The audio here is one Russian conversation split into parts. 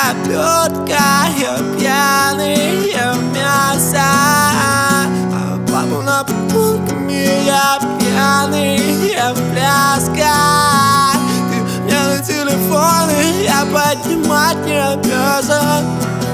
обертка, я пьяный, я мясо. А папа на подпунками, я пьяный, я в плясках. Ты мне на телефон, и я поднимать не обязан.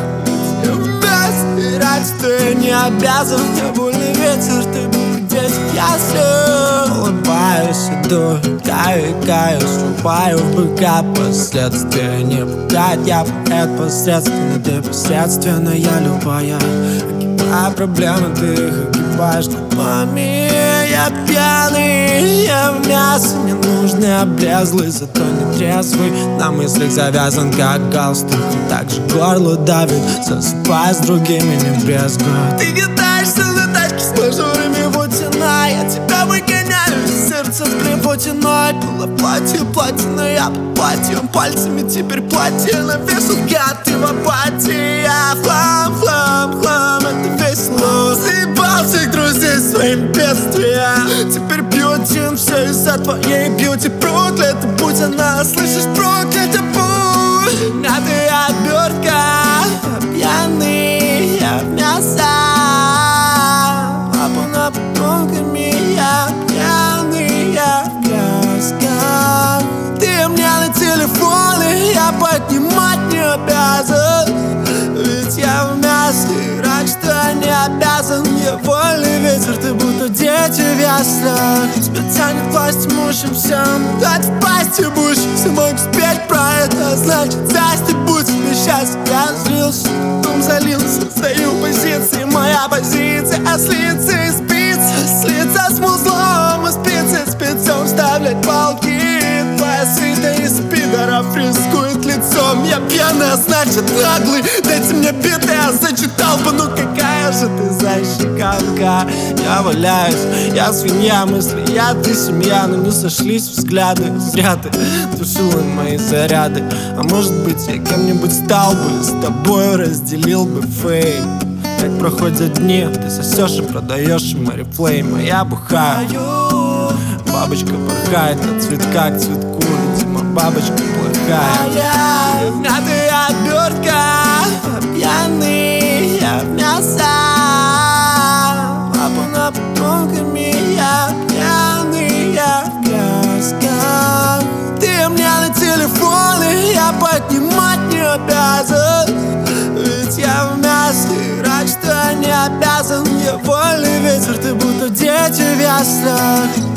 И рад, что я не обязан. Мне больный ветер, ты был где-то ясно. Улыбаюсь, иду, каю, срубаю в быка. Последствия не пугать, я поэт посредственный, ты посредственно, я любая. Огибая проблемы, ты их огибаешь губами. Я пьяный, я в мясо, ненужный, облезлый, зато не трезвый. На мыслях завязан, как галстук, так же горло давит. Засыпай с другими, не брезгуй. Ты катаешься на тачке с мажорами, вот цена. Я тебя выгоняю, сердце в блевотиной. Было платье, платиное, под платьем пальцами теперь платье на вешалке, а ты в апатии. Я хлам, это весело. Заебал всех друзей своим бедствием. Теперь бьютим все из-за твоей бьюти. Проклята будь она, слышишь, проклята будь. А ты обертка, пьяный, я в мясо. Папа на подпунками, я пьяный, я в плясках. Ты мне на телефон, и я поднимать не обязан. Ведь я в мясе, и рад, что не обязан. Я вольный ветер, ты будто дети в яслях. Тебя тянет власть мужем всем, дать в пасти будешь. Все мог спеть про это, значит здрасте, будь тебе счастье. Я злился, потом залился, стою в позиции. Моя позиция слиться и спиться, слиться с музлом и спецом вставлять палки. Твоя свита из пидоров рискует лицом. Я пьяный, а значит наглый. Дайте мне биты, я зачитал бы. Ну какая же ты защекалка. Я валяюсь, я свинья, мысли я, ты семья. Но не сошлись взгляды. Зря ты тушила мои заряды. А может быть я кем-нибудь стал бы, с тобой разделил бы фейм. Как проходят дни, ты сосешь и продаешь им орифлейм. А я бухаю, бабочка порхает от цветка к цветку. Видимо, бабочка плохая. А ты обертка, пьяный, я в мясо. Папа на подпунками, я пьяный, я в плясках. Ты мне на телефон, и я поднимать не обязан. Ведь я в мясе, рад, что не обязан. Я вольный ветер, ты будто дети в яслях.